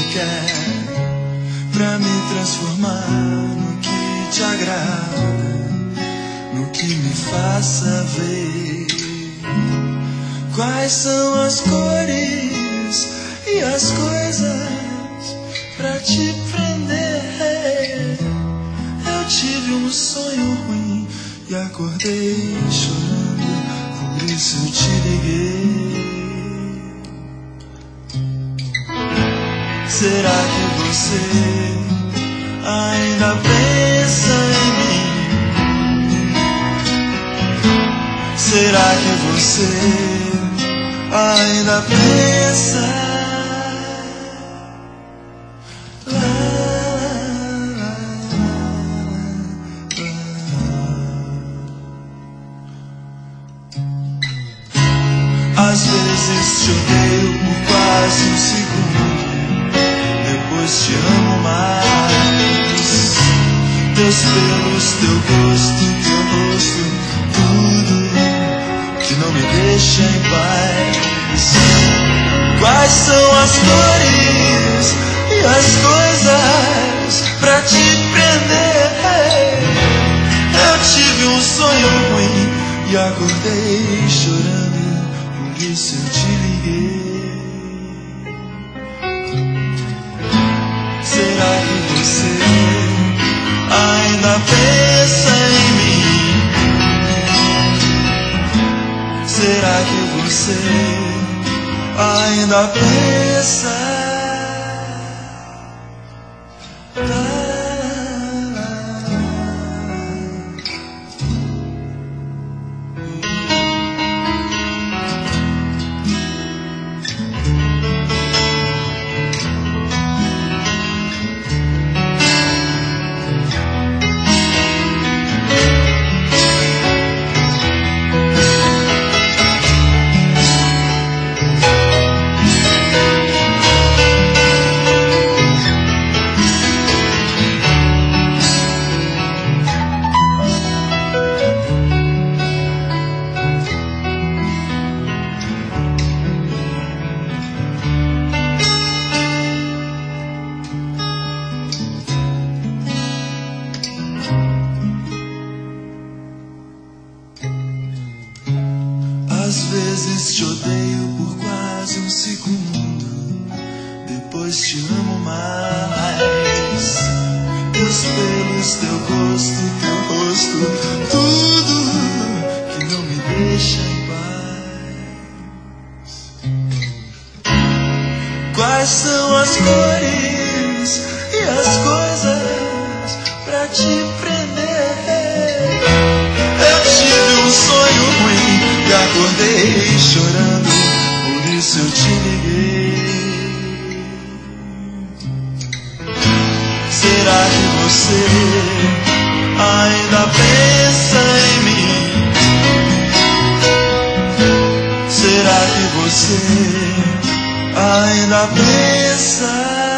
quer pra me transformar no que te agrada, no que me faça ver quais são as cores e as coisas pra te prender. Eu tive um sonho ruim e acordei chorando, por isso eu te liguei. Será que você ainda pensa em mim? Será que você ainda pensa? Às vezes te odeio por quase um segundo, depois te amo mais. Teus pelos, teu gosto, teu rosto, tudo que não me deixa em paz. Quais são as cores e as coisas pra te prender? Eu tive um sonho ruim e acordei chorando, por isso eu te liguei. Será que você ainda pensa em mim? Será que você ainda pensa? Às vezes te odeio por quase um segundo, depois te amo mais. Teus pelos, teu gosto, teu rosto, tudo que não me deixa em paz. Quais são as cores e as coisas pra te prender? Eu tive um sonho ruim e acordei chorando, por isso eu te liguei. Será que você ainda pensa em mim? Será que você ainda pensa?